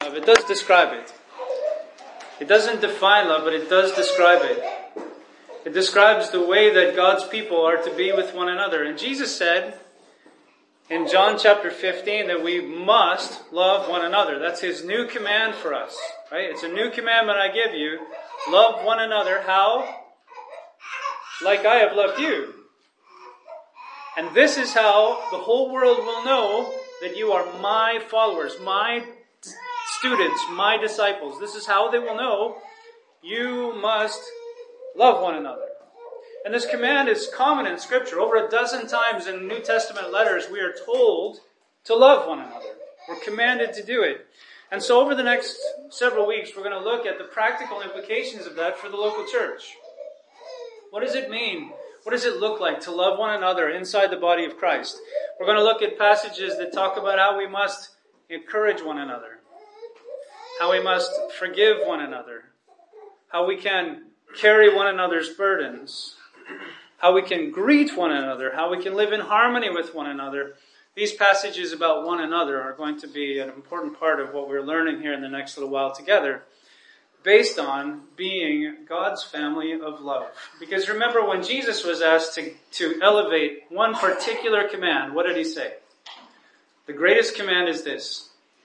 love. It does describe it. It doesn't define love, but it does describe it. It describes the way that God's people are to be with one another. And Jesus said in John chapter 15 that we must love one another. That's His new command for us. Right? It's a new commandment I give you. Love one another. How? Like I have loved you. And this is how the whole world will know that you are my followers, my students, my disciples. This is how they will know you must love one another. And this command is common in Scripture. Over a dozen times in New Testament letters, we are told to love one another. We're commanded to do it. And so over the next several weeks, we're going to look at the practical implications of that for the local church. What does it mean? What does it look like to love one another inside the body of Christ? We're going to look at passages that talk about how we must encourage one another, how we must forgive one another, how we can carry one another's burdens, how we can greet one another, how we can live in harmony with one another. These passages about one another are going to be an important part of what we're learning here in the next little while together, based on being God's family of love. Because remember, when Jesus was asked to elevate one particular command, what did He say? The greatest command is this: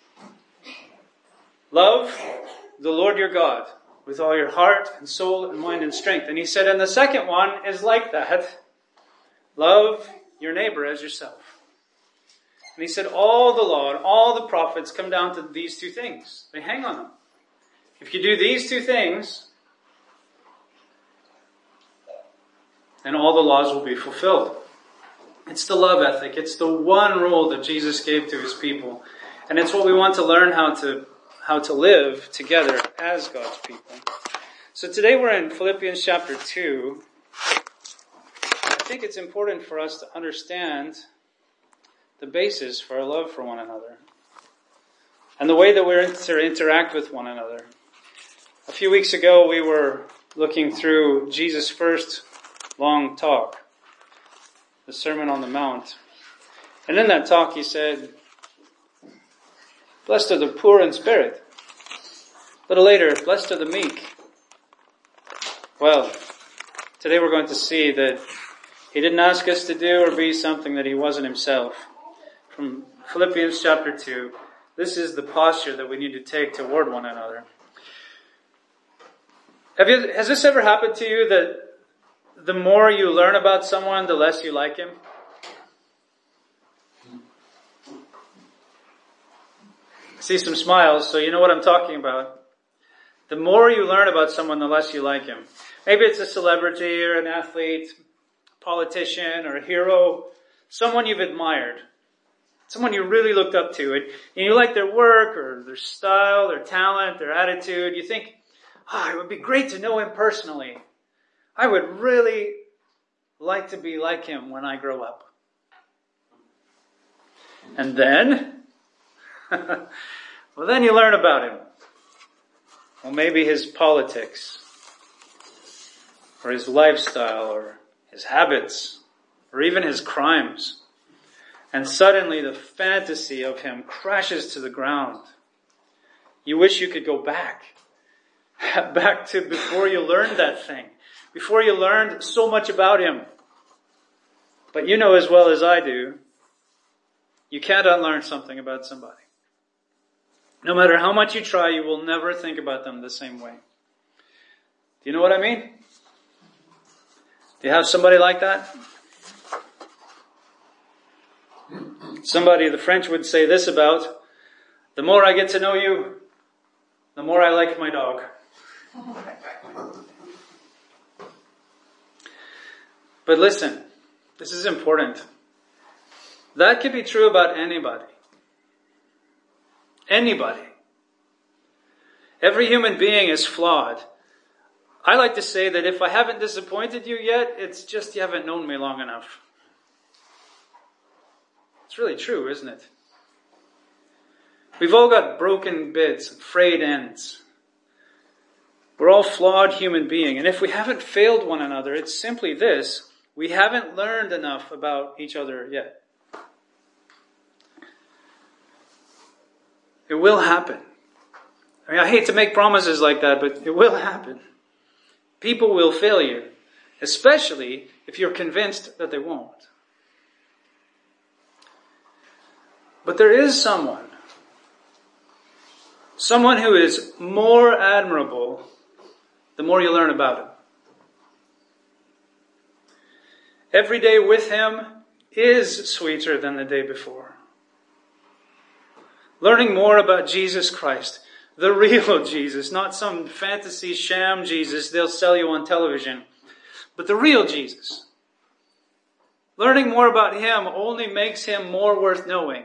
love the Lord your God with all your heart and soul and mind and strength. And He said, and the second one is like that: love your neighbor as yourself. And He said all the law and all the prophets come down to these two things. They hang on them. If you do these two things, then all the laws will be fulfilled. It's the love ethic. It's the one rule that Jesus gave to His people. And it's what we want to learn how to live together as God's people. So today we're in Philippians chapter 2. I think it's important for us to understand the basis for our love for one another and the way that we're to interact with one another. A few weeks ago, we were looking through Jesus' first long talk, the Sermon on the Mount. And in that talk, He said, blessed are the poor in spirit. A little later, blessed are the meek. Well, today we're going to see that He didn't ask us to do or be something that He wasn't Himself. From Philippians chapter 2, this is the posture that we need to take toward one another. Has this ever happened to you that the more you learn about someone, the less you like him? I see some smiles, so you know what I'm talking about. The more you learn about someone, the less you like him. Maybe it's a celebrity or an athlete, politician or a hero, someone you've admired, someone you really looked up to, and you like their work or their style, their talent, their attitude. You think, it would be great to know him personally. I would really like to be like him when I grow up. And then, then you learn about him. Well, maybe his politics, or his lifestyle, or his habits, or even his crimes. And suddenly the fantasy of him crashes to the ground. You wish you could go back to before you learned that thing, before you learned so much about him. But you know as well as I do, you can't unlearn something about somebody. No matter how much you try, you will never think about them the same way. Do you know what I mean? Do you have somebody like that? Somebody the French would say this about: the more I get to know you, the more I like my dog. But listen, this is important. That could be true about anybody. Anybody. Every human being is flawed. I like to say that if I haven't disappointed you yet, it's just you haven't known me long enough. It's really true, isn't it? We've all got broken bits, frayed ends. We're all flawed human beings. And if we haven't failed one another, it's simply this: we haven't learned enough about each other yet. It will happen. I mean, I hate to make promises like that, but it will happen. People will fail you, especially if you're convinced that they won't. But there is someone who is more admirable the more you learn about him. Every day with him is sweeter than the day before. Learning more about Jesus Christ, the real Jesus, not some fantasy sham Jesus they'll sell you on television, but the real Jesus. Learning more about him only makes him more worth knowing.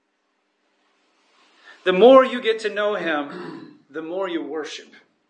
The more you get to know him, the more you worship.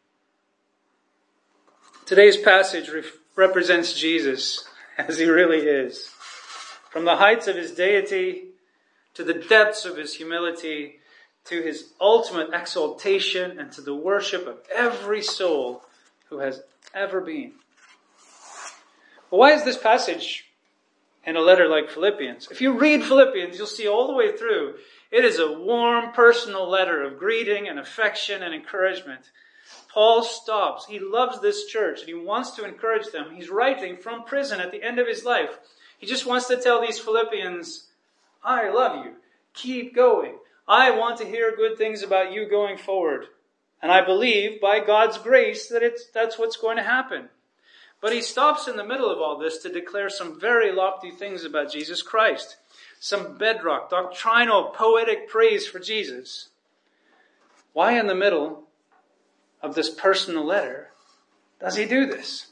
Today's passage represents Jesus as he really is. From the heights of his deity to the depths of his humility to his ultimate exaltation and to the worship of every soul who has ever been. But why is this passage in a letter like Philippians? If you read Philippians, you'll see all the way through, it is a warm, personal letter of greeting and affection and encouragement. Paul stops. He loves this church and he wants to encourage them. He's writing from prison at the end of his life. He just wants to tell these Philippians, I love you. Keep going. I want to hear good things about you going forward. And I believe by God's grace that that's what's going to happen. But he stops in the middle of all this to declare some very lofty things about Jesus Christ. Some bedrock, doctrinal, poetic praise for Jesus. Why in the middle of this personal letter does he do this?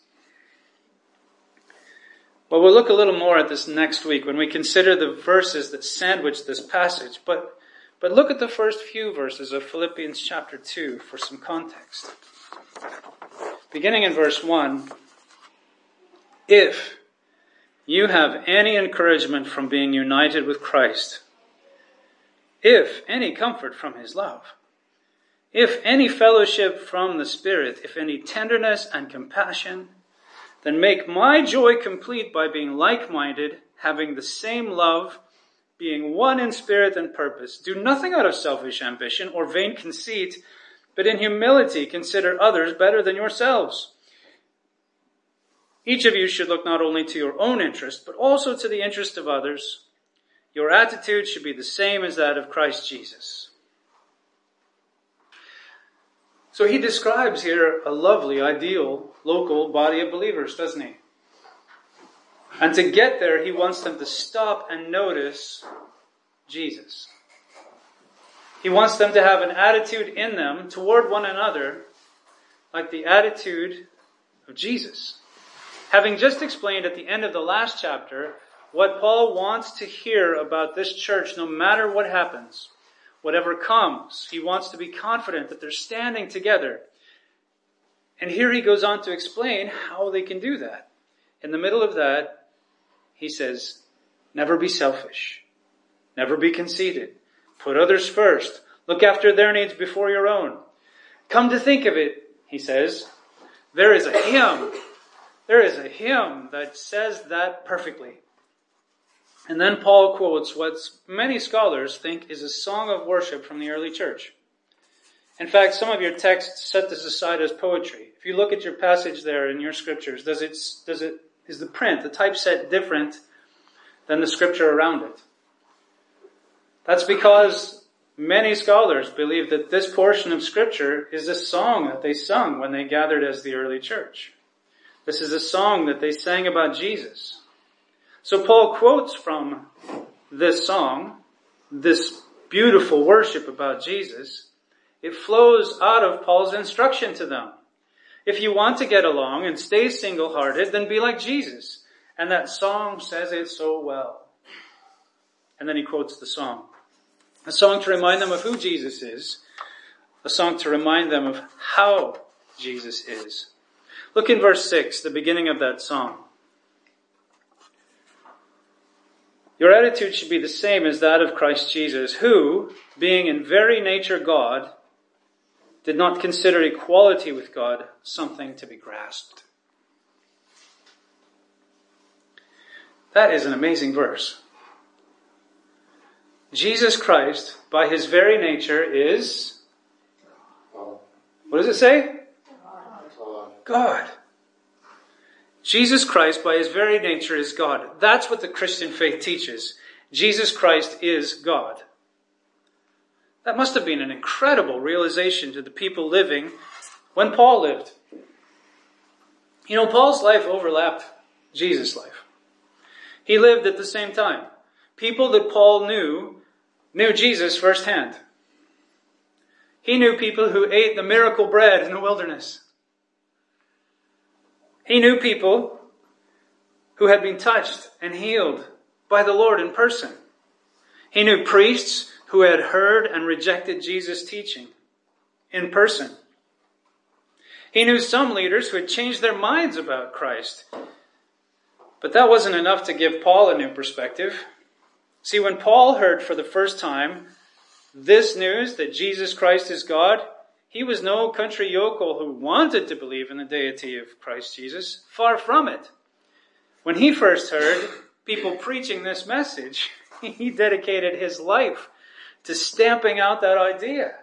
Well, we'll look a little more at this next week when we consider the verses that sandwich this passage. But look at the first few verses of Philippians chapter 2 for some context. Beginning in verse 1, if you have any encouragement from being united with Christ, if any comfort from his love, if any fellowship from the Spirit, if any tenderness and compassion, then make my joy complete by being like-minded, having the same love, being one in spirit and purpose. Do nothing out of selfish ambition or vain conceit, but in humility consider others better than yourselves. Each of you should look not only to your own interest, but also to the interest of others. Your attitude should be the same as that of Christ Jesus. So he describes here a lovely, ideal, local body of believers, doesn't he? And to get there, he wants them to stop and notice Jesus. He wants them to have an attitude in them toward one another like the attitude of Jesus. Having just explained at the end of the last chapter what Paul wants to hear about this church no matter what happens, whatever comes, he wants to be confident that they're standing together. And here he goes on to explain how they can do that. In the middle of that, he says, never be selfish. Never be conceited. Put others first. Look after their needs before your own. Come to think of it, he says, there is a hymn. There is a hymn that says that perfectly. And then Paul quotes what many scholars think is a song of worship from the early church. In fact, some of your texts set this aside as poetry. If you look at your passage there in your scriptures, is the print, the typeset different than the scripture around it? That's because many scholars believe that this portion of scripture is a song that they sung when they gathered as the early church. This is a song that they sang about Jesus. So Paul quotes from this song, this beautiful worship about Jesus. It flows out of Paul's instruction to them. If you want to get along and stay single-hearted, then be like Jesus. And that song says it so well. And then he quotes the song. A song to remind them of who Jesus is. A song to remind them of how Jesus is. Look in verse 6, the beginning of that song. Your attitude should be the same as that of Christ Jesus, who, being in very nature God, did not consider equality with God something to be grasped. That is an amazing verse. Jesus Christ, by his very nature, is What does it say? God. Jesus Christ, by his very nature, is God. That's what the Christian faith teaches. Jesus Christ is God. That must have been an incredible realization to the people living when Paul lived. You know, Paul's life overlapped Jesus' life. He lived at the same time. People that Paul knew Jesus firsthand. He knew people who ate the miracle bread in the wilderness. He knew people who had been touched and healed by the Lord in person. He knew priests who had heard and rejected Jesus' teaching in person. He knew some leaders who had changed their minds about Christ. But that wasn't enough to give Paul a new perspective. See, when Paul heard for the first time this news that Jesus Christ is God, he was no country yokel who wanted to believe in the deity of Christ Jesus. Far from it. When he first heard people preaching this message, he dedicated his life to stamping out that idea.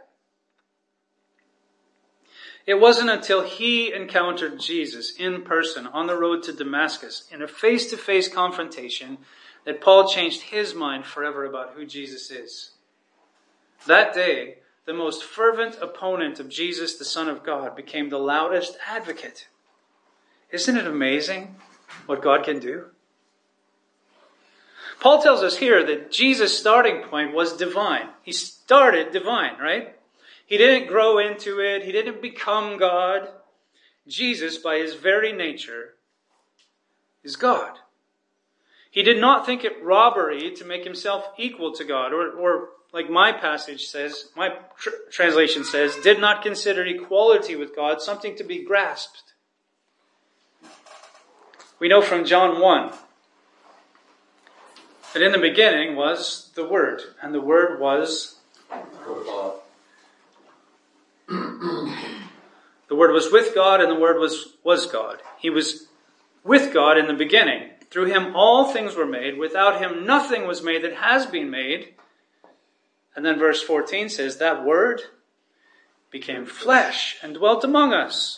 It wasn't until he encountered Jesus in person on the road to Damascus in a face-to-face confrontation that Paul changed his mind forever about who Jesus is. That day, the most fervent opponent of Jesus, the Son of God, became the loudest advocate. Isn't it amazing what God can do? Paul tells us here that Jesus' starting point was divine. He started divine, right? He didn't grow into it. He didn't become God. Jesus, by his very nature, is God. He did not think it robbery to make himself equal to God, or like my passage says, my translation says, did not consider equality with God something to be grasped. We know from John 1 that in the beginning was the Word, and the Word was God. The Word was with God, and the Word was God. He was with God in the beginning. Through him all things were made. Without him nothing was made that has been made. And then verse 14 says, that Word became flesh and dwelt among us.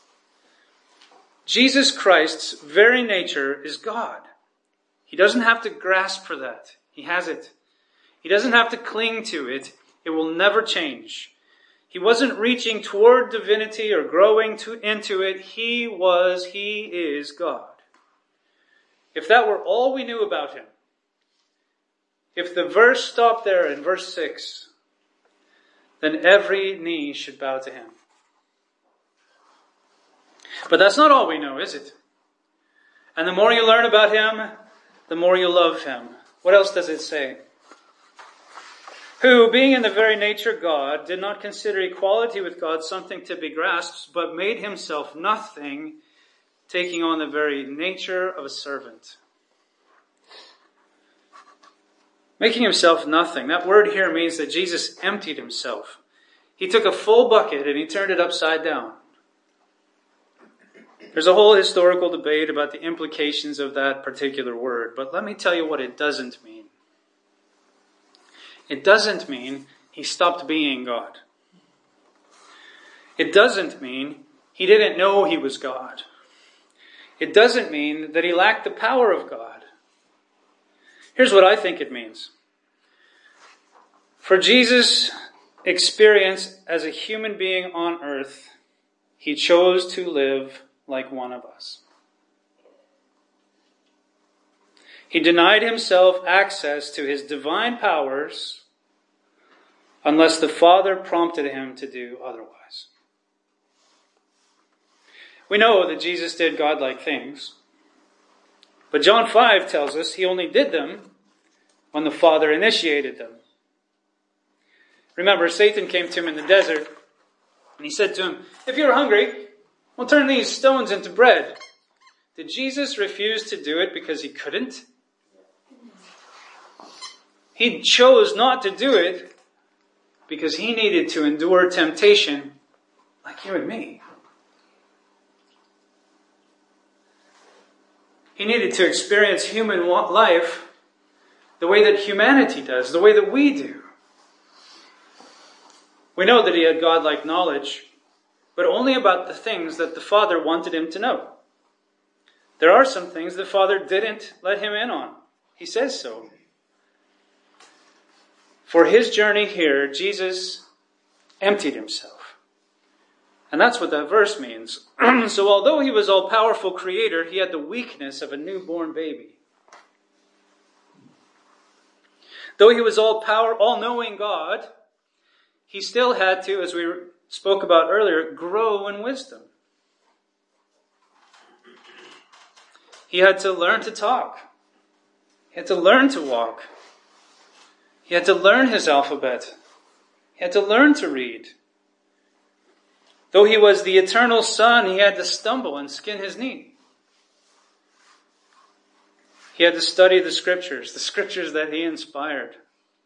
Jesus Christ's very nature is God. He doesn't have to grasp for that. He has it. He doesn't have to cling to it. It will never change. He wasn't reaching toward divinity or growing into it. He is God. If that were all we knew about him, if the verse stopped there in verse 6, then every knee should bow to him. But that's not all we know, is it? And the more you learn about him, the more you love him. What else does it say? Who, being in the very nature God, did not consider equality with God something to be grasped, but made himself nothing, taking on the very nature of a servant. Making himself nothing. That word here means that Jesus emptied himself. He took a full bucket and he turned it upside down. There's a whole historical debate about the implications of that particular word, but let me tell you what it doesn't mean. It doesn't mean he stopped being God. It doesn't mean he didn't know he was God. It doesn't mean that he lacked the power of God. Here's what I think it means. For Jesus' experience as a human being on earth, he chose to live like one of us. He denied himself access to his divine powers unless the Father prompted him to do otherwise. We know that Jesus did godlike things, but John 5 tells us he only did them when the Father initiated them. Remember, Satan came to him in the desert, and he said to him, if you're hungry, we'll turn these stones into bread. Did Jesus refuse to do it because he couldn't? He chose not to do it because he needed to endure temptation like you and me. He needed to experience human life the way that humanity does, the way that we do. We know that he had godlike knowledge. but only about the things that the Father wanted him to know. There are some things the Father didn't let him in on. He says so. For his journey here, Jesus emptied himself. And that's what that verse means. So although he was all-powerful creator, he had the weakness of a newborn baby. Though he was all-knowing God, he still had to, as we spoke about earlier, grow in wisdom. He had to learn to talk. He had to learn to walk. He had to learn his alphabet. He had to learn to read. Though he was the eternal Son, he had to stumble and skin his knee. He had to study the scriptures that he inspired.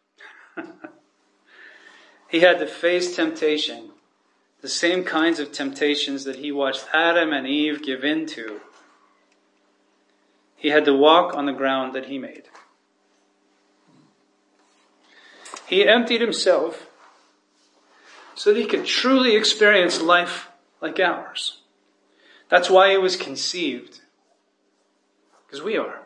He had to face temptation, the same kinds of temptations that he watched Adam and Eve give in to. He had to walk on the ground that he made. He emptied himself so that he could truly experience life like ours. That's why he was conceived. Because we are.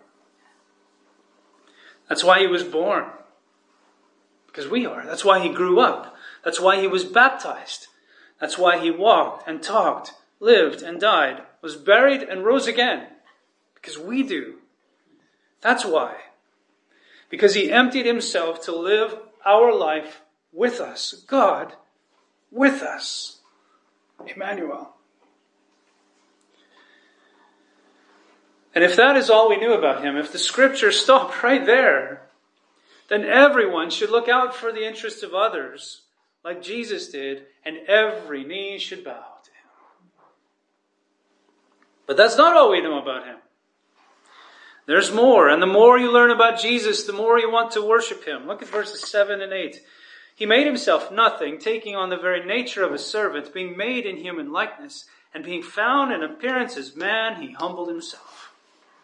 That's why he was born. Because we are. That's why he grew up. That's why he was baptized. That's why he walked and talked, lived and died, was buried and rose again. Because we do. That's why. Because he emptied himself to live our life with us. God with us. Emmanuel. And if that is all we knew about him, if the scripture stopped right there, then everyone should look out for the interests of others like Jesus did, and every knee should bow to him. But that's not all we know about him. There's more, and the more you learn about Jesus, the more you want to worship him. Look at verses 7 and 8. He made himself nothing, taking on the very nature of a servant, being made in human likeness, and being found in appearance as man, he humbled himself.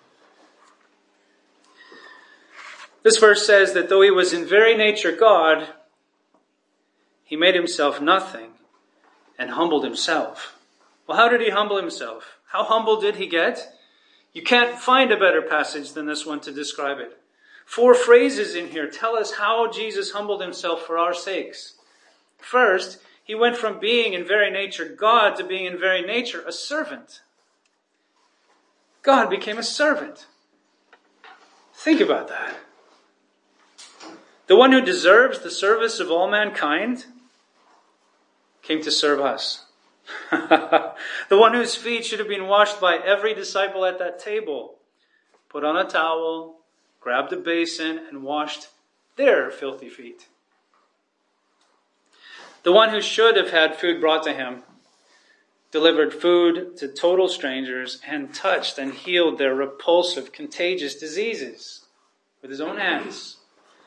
This verse says that though he was in very nature God, he made himself nothing and humbled himself. Well, how did he humble himself? How humble did he get? You can't find a better passage than this one to describe it. 4 phrases in here tell us how Jesus humbled himself for our sakes. First, he went from being in very nature God to being in very nature a servant. God became a servant. Think about that. The one who deserves the service of all mankind came to serve us. The one whose feet should have been washed by every disciple at that table put on a towel, grabbed a basin, and washed their filthy feet. The one who should have had food brought to him delivered food to total strangers and touched and healed their repulsive, contagious diseases with his own hands.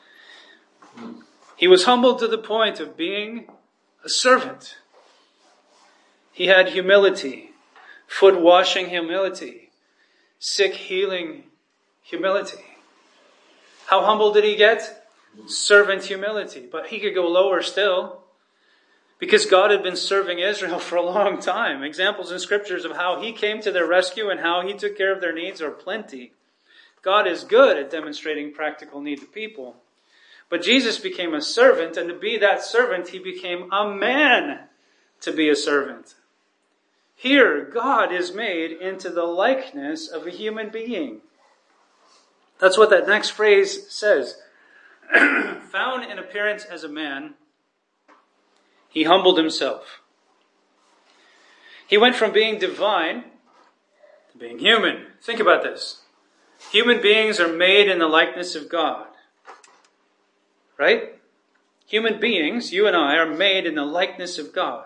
He was humbled to the point of being a servant. He had humility, foot washing humility, sick healing humility. How humble did he get? Servant humility. But he could go lower still, because God had been serving Israel for a long time. Examples in scriptures of how he came to their rescue and how he took care of their needs are plenty. God is good at demonstrating practical need to people. But Jesus became a servant, and to be that servant, he became a man to be a servant. Here, God is made into the likeness of a human being. That's what that next phrase says. Found in appearance as a man, he humbled himself. He went from being divine to being human. Think about this. Human beings are made in the likeness of God. Right? Human beings, you and I, are made in the likeness of God.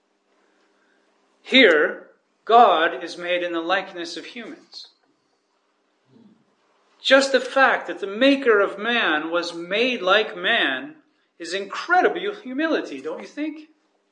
Here, God is made in the likeness of humans. Just the fact that the maker of man was made like man is incredible humility, don't you think?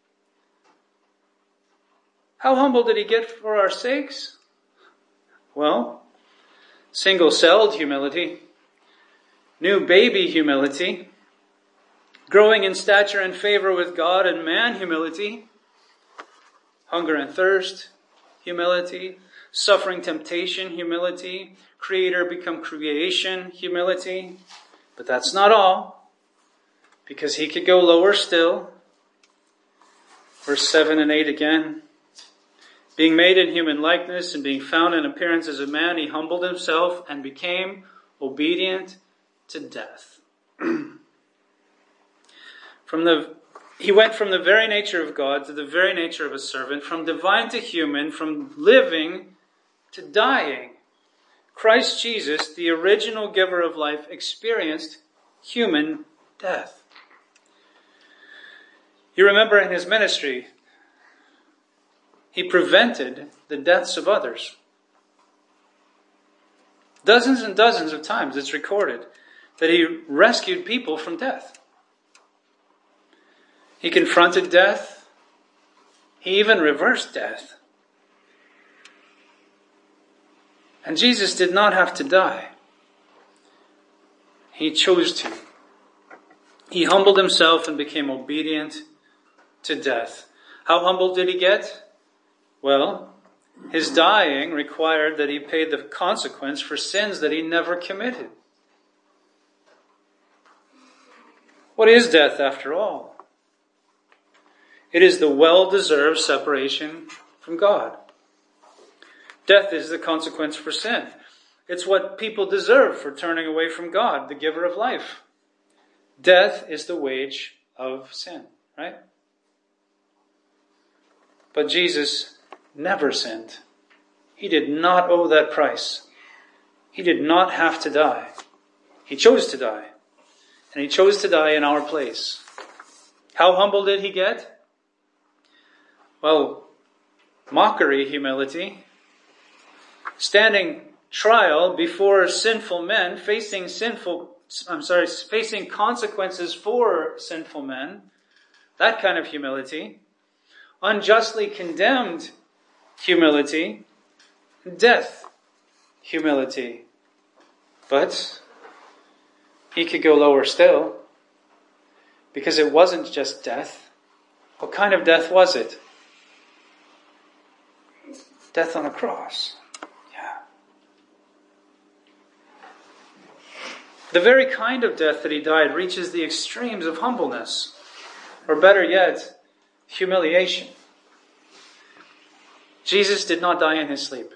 How humble did he get for our sakes? Well, single-celled humility, new baby humility, growing in stature and favor with God and man humility, Hunger and thirst, humility. Suffering, temptation, humility. Creator become creation, humility. But that's not all, because he could go lower still. Verse 7 and 8 again. Being made in human likeness and being found in appearance as a man, he humbled himself and became obedient to death. He went from the very nature of God to the very nature of a servant, from divine to human, from living to dying. Christ Jesus, the original giver of life, experienced human death. You remember in his ministry, he prevented the deaths of others. Dozens and dozens of times it's recorded that he rescued people from death. He confronted death. He even reversed death. And Jesus did not have to die. He chose to. He humbled himself and became obedient to death. How humble did he get? Well, his dying required that he paid the consequence for sins that he never committed. What is death after all? It is the well-deserved separation from God. Death is the consequence for sin. It's what people deserve for turning away from God, the giver of life. Death is the wage of sin, right? But Jesus never sinned. He did not owe that price. He did not have to die. He chose to die. And he chose to die in our place. How humble did he get? Well, mockery, humility. Standing trial before sinful men, facing consequences for sinful men. That kind of humility. Unjustly condemned humility. Death, humility. But he could go lower still, because it wasn't just death. What kind of death was it? Death on a cross. Yeah. The very kind of death that he died reaches the extremes of humbleness, or better yet, humiliation. Jesus did not die in his sleep.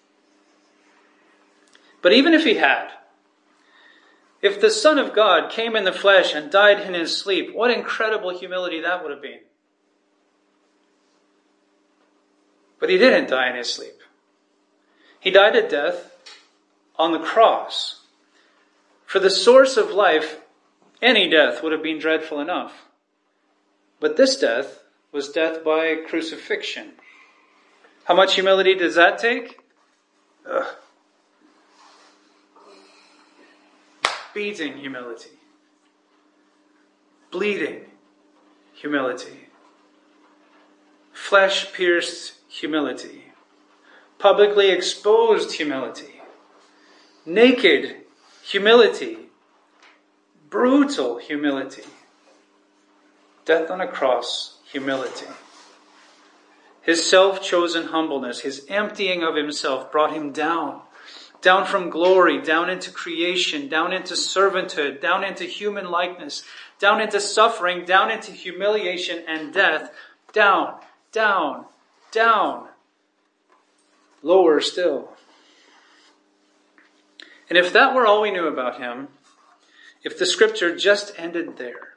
But even if he had, if the Son of God came in the flesh and died in his sleep, what incredible humility that would have been. But he didn't die in his sleep. He died a death on the cross. For the source of life, any death would have been dreadful enough. But this death was death by crucifixion. How much humility does that take? Beating humility. Bleeding humility. Flesh-pierced humility. Publicly exposed humility. Naked humility. Brutal humility. Death on a cross, humility. His self-chosen humbleness, his emptying of himself brought him down. Down from glory, down into creation, down into servanthood, down into human likeness, down into suffering, down into humiliation and death. Down, down, down. Lower still. And if that were all we knew about him, if the scripture just ended there,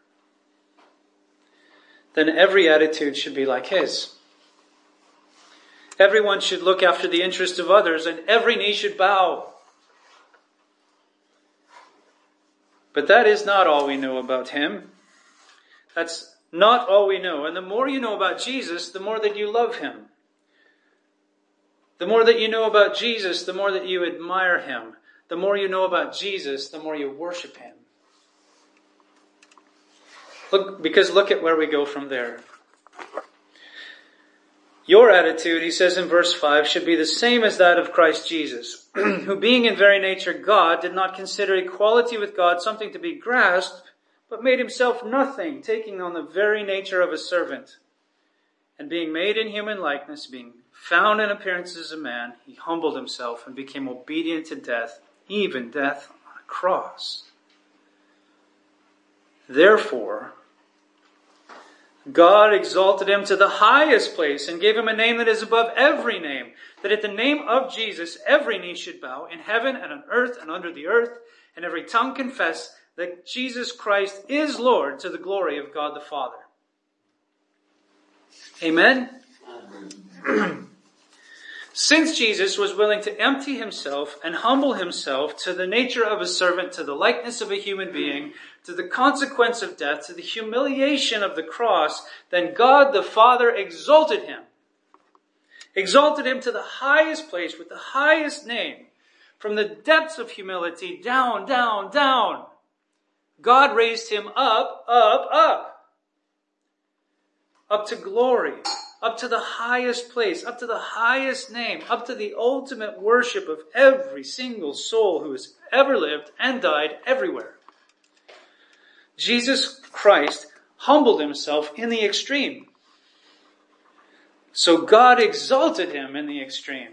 then every attitude should be like his. Everyone should look after the interest of others, and every knee should bow. But that is not all we know about him. That's not all we know. And the more you know about Jesus, the more that you love him. The more that you know about Jesus, the more that you admire him. The more you know about Jesus, the more you worship him. Look at where we go from there. Your attitude, he says in verse 5, should be the same as that of Christ Jesus, who being in very nature God, did not consider equality with God something to be grasped, but made himself nothing, taking on the very nature of a servant, And being made in human likeness, being found in appearance as a man, he humbled himself and became obedient to death, even death on a cross. Therefore, God exalted him to the highest place and gave him a name that is above every name, that at the name of Jesus every knee should bow in heaven and on earth and under the earth, and every tongue confess that Jesus Christ is Lord, to the glory of God the Father. Amen? Since Jesus was willing to empty himself and humble himself to the nature of a servant, to the likeness of a human being, to the consequence of death, to the humiliation of the cross, then God the Father exalted him. Exalted him to the highest place with the highest name. From the depths of humility, down, down, down. God raised him up, up, up. Up to glory, up to the highest place, up to the highest name, up to the ultimate worship of every single soul who has ever lived and died everywhere. Jesus Christ humbled himself in the extreme. So God exalted him in the extreme.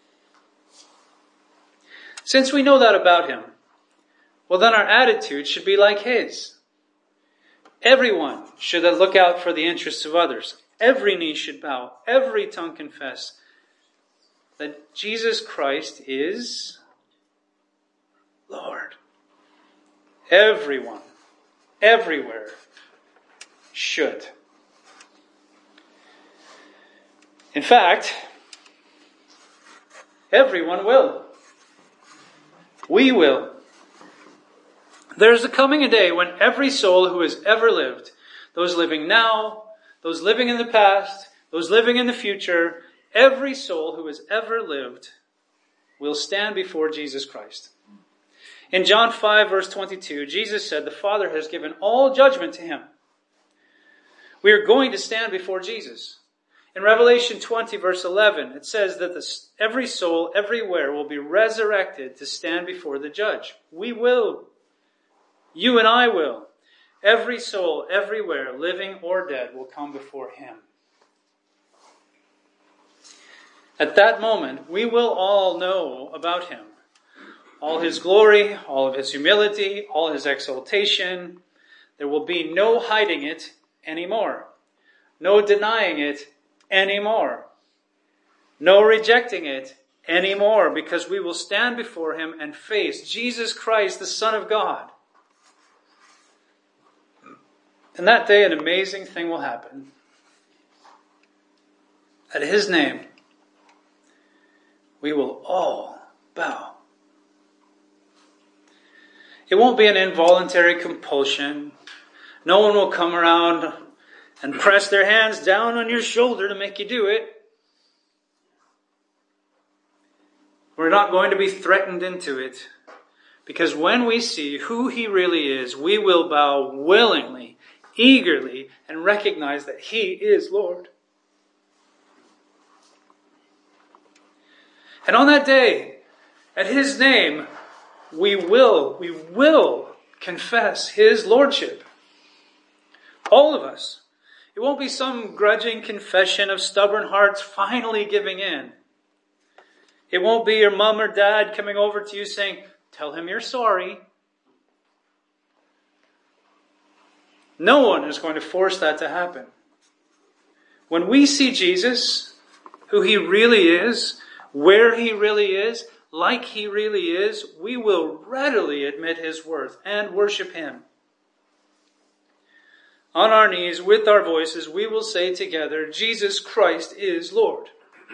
Since we know that about him, well then our attitude should be like his. Everyone should look out for the interests of others. Every knee should bow. Every tongue confess that Jesus Christ is Lord. Everyone, everywhere, should. In fact, everyone will. We will. There's coming a day when every soul who has ever lived, those living now, those living in the past, those living in the future, every soul who has ever lived will stand before Jesus Christ. In John 5 verse 22, Jesus said the Father has given all judgment to him. We are going to stand before Jesus. In Revelation 20 verse 11, it says that every soul everywhere will be resurrected to stand before the judge. We will. You and I will. Every soul, everywhere, living or dead, will come before him. At that moment, we will all know about him. All his glory, all of his humility, all his exaltation. There will be no hiding it anymore. No denying it anymore. No rejecting it anymore, because we will stand before him and face Jesus Christ, the Son of God. And that day, an amazing thing will happen. At his name, we will all bow. It won't be an involuntary compulsion. No one will come around and press their hands down on your shoulder to make you do it. We're not going to be threatened into it. Because when we see who he really is, we will bow willingly, eagerly, and recognize that he is Lord. And on that day, at his name, we will confess his lordship. All of us. It won't be some grudging confession of stubborn hearts finally giving in. It won't be your mom or dad coming over to you saying, tell him you're sorry. No one is going to force that to happen. When we see Jesus, who he really is, where he really is, like he really is, we will readily admit his worth and worship him. On our knees, with our voices, we will say together, Jesus Christ is Lord.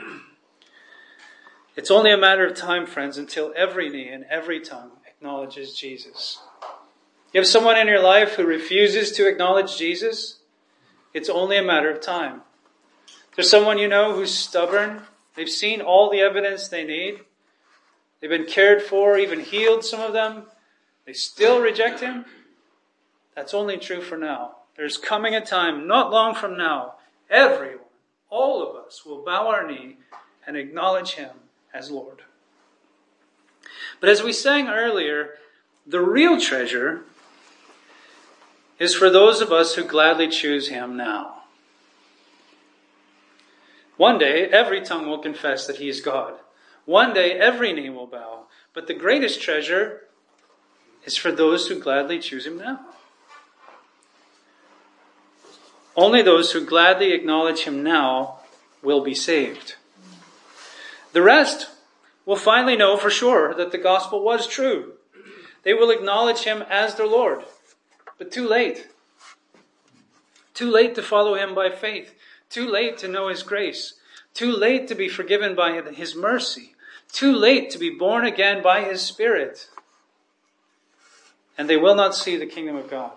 It's only a matter of time, friends, until every knee and every tongue acknowledges Jesus. You have someone in your life who refuses to acknowledge Jesus? It's only a matter of time. There's someone you know who's stubborn. They've seen all the evidence they need. They've been cared for, even healed, some of them. They still reject him. That's only true for now. There's coming a time, not long from now, everyone, all of us, will bow our knee and acknowledge him as Lord. But as we sang earlier, the real treasure is for those of us who gladly choose him now. One day, every tongue will confess that he is God. One day, every knee will bow. But the greatest treasure is for those who gladly choose him now. Only those who gladly acknowledge him now will be saved. The rest will finally know for sure that the gospel was true. They will acknowledge him as their Lord. But too late. Too late to follow him by faith. Too late to know his grace. Too late to be forgiven by his mercy. Too late to be born again by his Spirit. And they will not see the kingdom of God.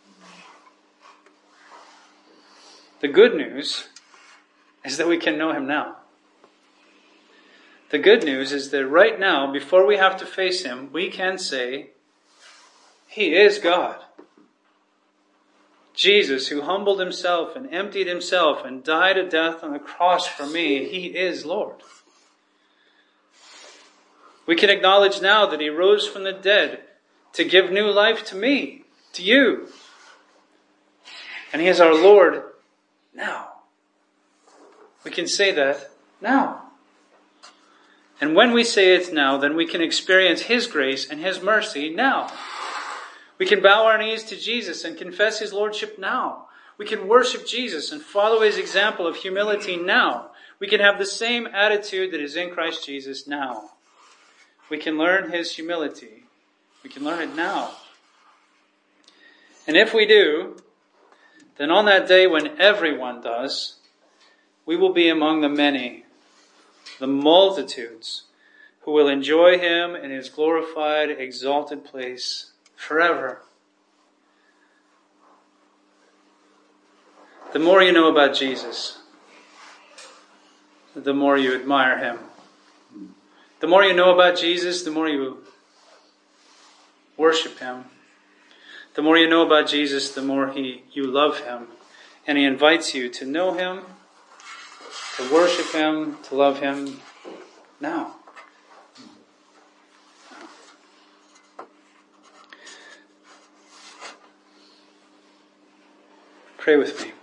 The good news is that we can know him now. The good news is that right now, before we have to face him, we can say, he is God. Jesus, who humbled himself and emptied himself and died a death on the cross for me, he is Lord. We can acknowledge now that he rose from the dead to give new life to me, to you. And he is our Lord now. We can say that now. And when we say it now, then we can experience his grace and his mercy now. We can bow our knees to Jesus and confess his lordship now. We can worship Jesus and follow his example of humility now. We can have the same attitude that is in Christ Jesus now. We can learn his humility. We can learn it now. And if we do, then on that day when everyone does, we will be among the many, the multitudes, who will enjoy him in his glorified, exalted place forever. The more you know about Jesus, the more you admire him. The more you know about Jesus, the more you worship him. The more you know about Jesus, the more you love him. And he invites you to know him, to worship him, to love him now. Pray with me.